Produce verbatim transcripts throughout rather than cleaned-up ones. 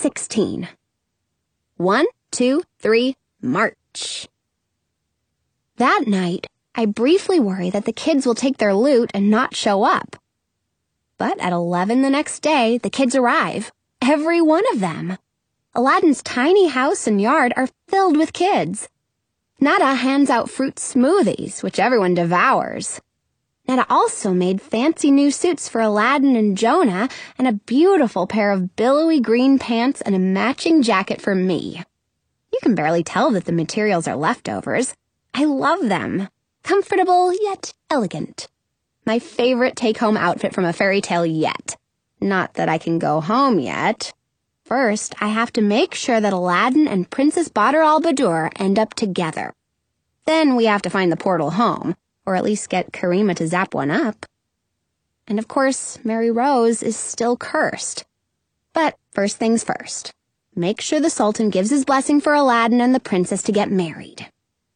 sixteen. One, two, three, march. That night, I briefly worry that the kids will take their loot and not show up. But at eleven the next day, the kids arrive. Every one of them. Aladdin's tiny house and yard are filled with kids. Nada hands out fruit smoothies, which everyone devours. Nada also made fancy new suits for Aladdin and Jonah and a beautiful pair of billowy green pants and a matching jacket for me. You can barely tell that the materials are leftovers. I love them. Comfortable yet elegant. My favorite take-home outfit from a fairy tale yet. Not that I can go home yet. First, I have to make sure that Aladdin and Princess Badr al-Budur end up together. Then we have to find the portal home, or at least get Karima to zap one up. And of course, Mary Rose is still cursed. But first things first. Make sure the Sultan gives his blessing for Aladdin and the princess to get married.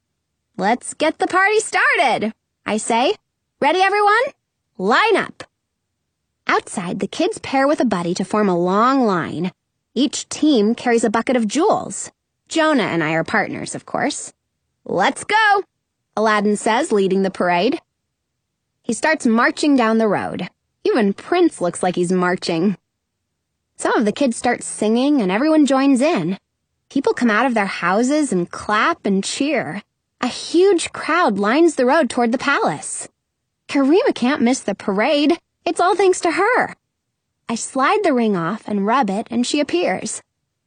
Let's get the party started, I say. Ready, everyone? Line up. Outside, the kids pair with a buddy to form a long line. Each team carries a bucket of jewels. Jonah and I are partners, of course. Let's go, Aladdin says, leading the parade. He starts marching down the road. Even Prince looks like he's marching. Some of the kids start singing and everyone joins in. People come out of their houses and clap and cheer. A huge crowd lines the road toward the palace. Karima can't miss the parade. It's all thanks to her. I slide the ring off and rub it, and she appears.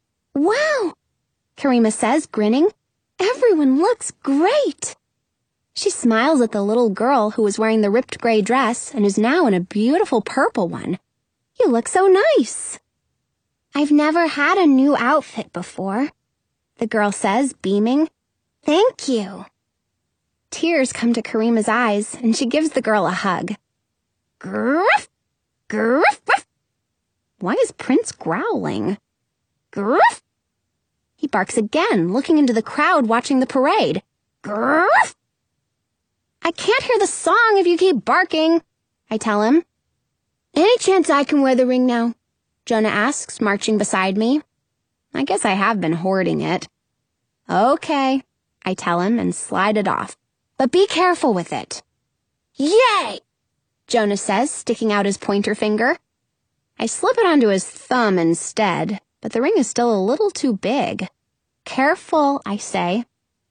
Wow, Karima says, grinning. Everyone looks great. She smiles at the little girl who was wearing the ripped gray dress and is now in a beautiful purple one. You look so nice. I've never had a new outfit before, the girl says, beaming. Thank you. Tears come to Karima's eyes, and she gives the girl a hug. Gruff! Gruff! Gruff! Why is Prince growling? Gruff! He barks again, looking into the crowd watching the parade. Gruff! I can't hear the song if you keep barking, I tell him. Any chance I can wear the ring now? Jonah asks, marching beside me. I guess I have been hoarding it. Okay, I tell him and slide it off. But be careful with it. Yay! Jonah says, sticking out his pointer finger. I slip it onto his thumb instead, but the ring is still a little too big. Careful, I say.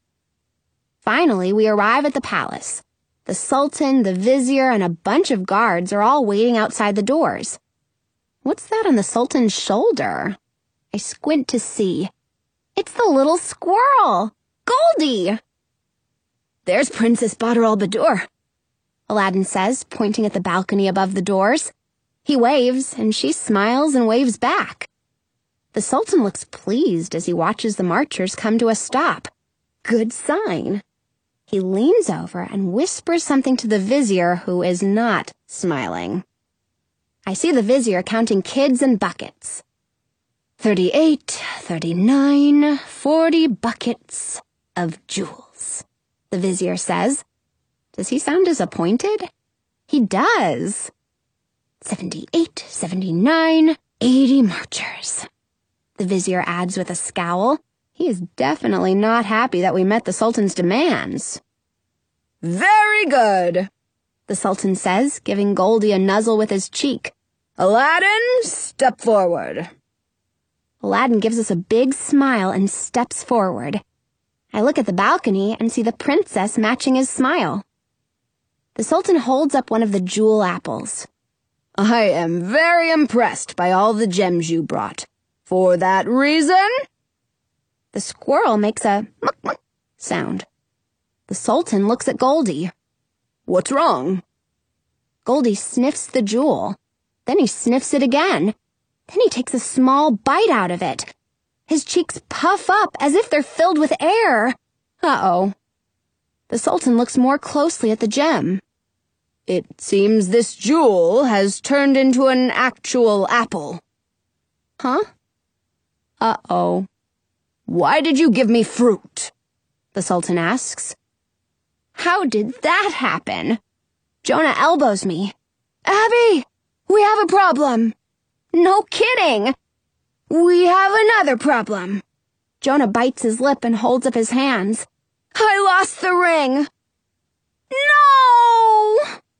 Finally, we arrive at the palace. The Sultan, the Vizier, and a bunch of guards are all waiting outside the doors. What's that on the Sultan's shoulder? I squint to see. It's the little squirrel, Goldie. There's Princess Badr al-Budur, Aladdin says, pointing at the balcony above the doors. He waves, and she smiles and waves back. The Sultan looks pleased as he watches the marchers come to a stop. Good sign. He leans over and whispers something to the Vizier, who is not smiling. I see the Vizier counting kids and buckets. Thirty-eight, thirty-nine, forty buckets of jewels, the Vizier says. Does he sound disappointed? He does. Seventy-eight, seventy-nine, eighty marchers, the Vizier adds with a scowl. He is definitely not happy that we met the Sultan's demands. Very good, the Sultan says, giving Goldie a nuzzle with his cheek. Aladdin, step forward. Aladdin gives us a big smile and steps forward. I look at the balcony and see the princess matching his smile. The Sultan holds up one of the jewel apples. I am very impressed by all the gems you brought. For that reason... The squirrel makes a muck muck sound. The Sultan looks at Goldie. What's wrong? Goldie sniffs the jewel. Then he sniffs it again. Then he takes a small bite out of it. His cheeks puff up as if they're filled with air. Uh-oh. The Sultan looks more closely at the gem. It seems this jewel has turned into an actual apple. Huh? Uh-oh. Why did you give me fruit? The Sultan asks. How did that happen? Jonah elbows me. Abby, we have a problem. No kidding. We have another problem. Jonah bites his lip and holds up his hands. I lost the ring.